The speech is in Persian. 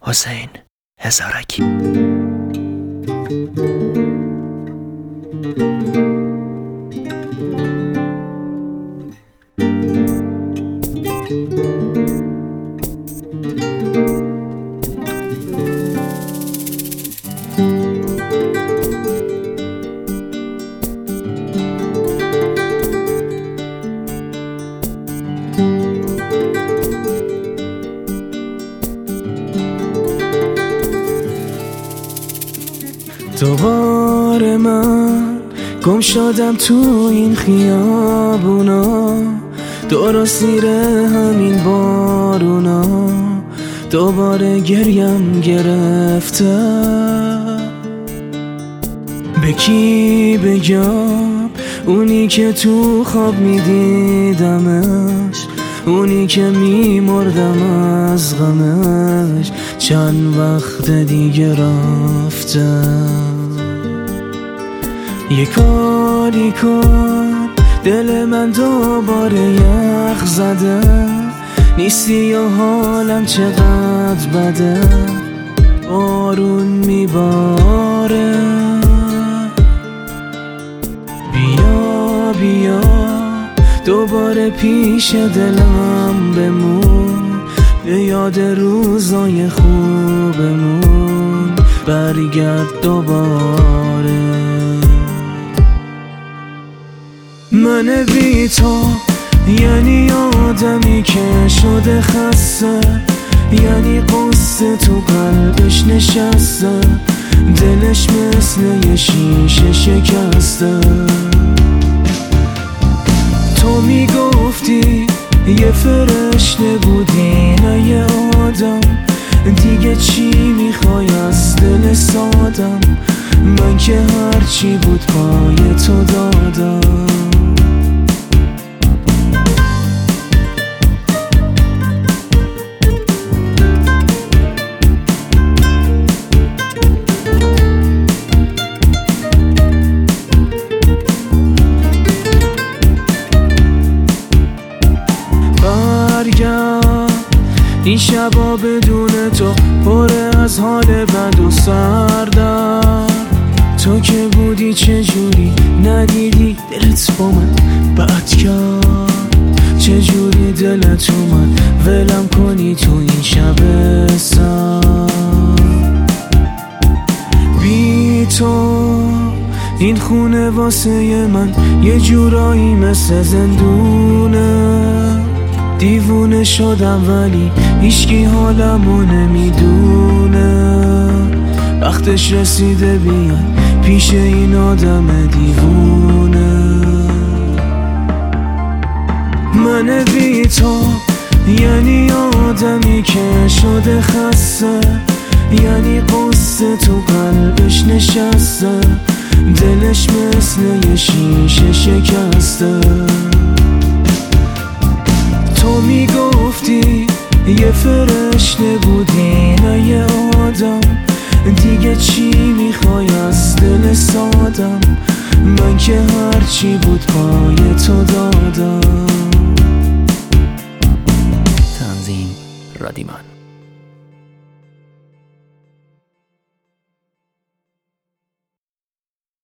حسین هزارکی. دوباره من گم شدم تو این خیابونا، درست زیر همین بارونا. دوباره گریم گرفته، به کی بگم؟ اونی که تو خواب میدیدمش، اونی که میمردم از غمش، چند وقت دیگه رفته. یه کاری کن، دل من دوباره یخ زده، نیستی و حالم چقدر بده، بارون میباره. بیا بیا دوباره پیش دلم بمون، به یاد روزای خوبمون برگرد دوباره. من بی تو یعنی آدمی که شده خسته، یعنی قصه تو قلبش نشسته، دلش مثل یه شیشه شکسته. تو میگفتی یه فرشته بودی نه یه آدم، دیگه چی میخوای از دل سادم؟ من که هرچی بود پای تو دادم. این شبا بدون تو پر از حال بد و سردرد. تو که بودی چجوری ندیدی دلت با من بد کرد، چجوری دلت اومد ولم کنی تو این شب سرد. بی تو این خونه واسه من یه جورایی مثل زندونه. دیوونه شدم ولی هیچکی حالمو نمیدونه، وقتش رسیده بیان پیش این آدم دیوونه. من بی تو یعنی آدمی که شده خسته، یعنی قصه تو قلبش نشسته، دلش مثل یه شیشه شکسته. تو میگفتی یه فرشته بودی نه یه آدم، دیگه چی میخوای از دل سادم؟ من که هرچی بود پای تو دادم. تنظیم رادیمان.